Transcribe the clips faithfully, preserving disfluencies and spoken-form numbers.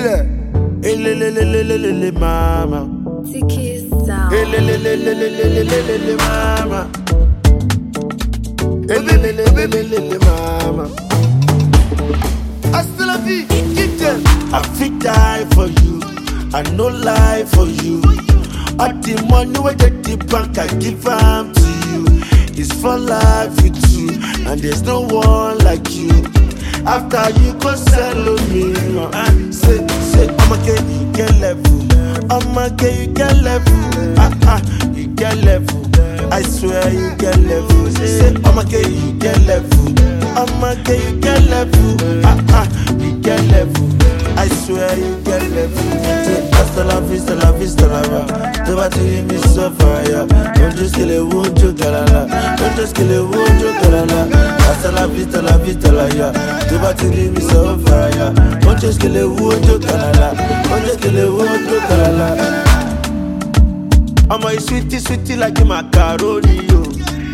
Killer. Elelelelelelele mama. Tiki sound. Elelelelelelele mama. Elelelelelele mama. Hasta la vie, kitchen. I fit die for you. I no lie for you. All the money we get the bank, I give am to you. It's for life with you, and there's no one like you. After you go sell me, uh, say, say, I'ma get you get level. I'ma get you get level. Ah ah, you get level. I swear you get level. Say, I'ma get you get level. I'ma get you get level. Ah ah, you get level. I swear you get level. Say, hasta la vista, la vista, la va. Tu vas te me so fire. Don't just kill it, won't you, galala. Don't just kill it, won't you, galala. Hasta la vista, la vista, la ya. Tu vas te me so fire. Don't just kill it, won't you, galala. Don't just kill it, won't you, galala. I'm a sweetie, sweetie like a macaroni, yo.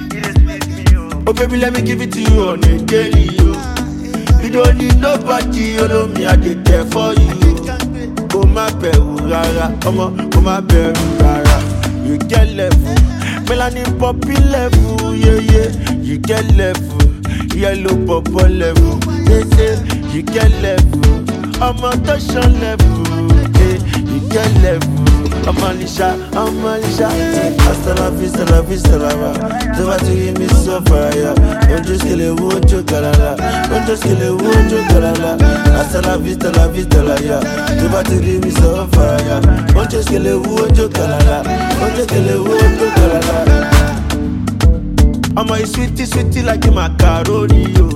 Oh baby, let me give it to you on a daily, yo. You don't need nobody, you know me, I did there for you. Go my beru rara, come on, go my beru rara. You get level, melanin poppy level, yeah yeah. You get level, yellow purple level, yeah yeah. You get level, I'm a touch on level, yeah. You get level. I'm Alicia, I'm Alicia. Hasta la vista, la vista, la va. Tu vas te give me so fire. Don't just kill it, won't you, galala. Don't just kill it, won't you, galala. Hasta la vista, la vista, la ya. Tu vas te give me so fire. Don't just kill it, won't you, galala. Don't just kill it, won't you, galala. I'm a sweetie, sweetie like a macaroni, yo.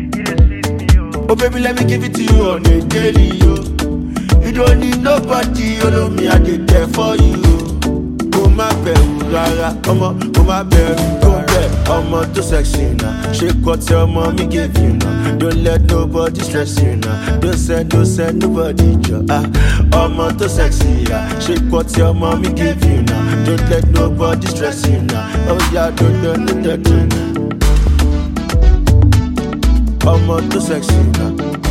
Oh baby, let me give it to you on a daily, yo. You don't need nobody, you know me, I did there for you. Go my beru rara, come on, go my beru, go there. I'm on too sexy now. Shake what your mommy gave you now. Don't let nobody stress you now. Don't send, don't send nobody joy. Ah, I'm on too sexy now. Shake what your mommy gave you now. Don't let nobody stress you now. Oh yeah, don't, don't, don't, don't, don't. I'm on too sexy now.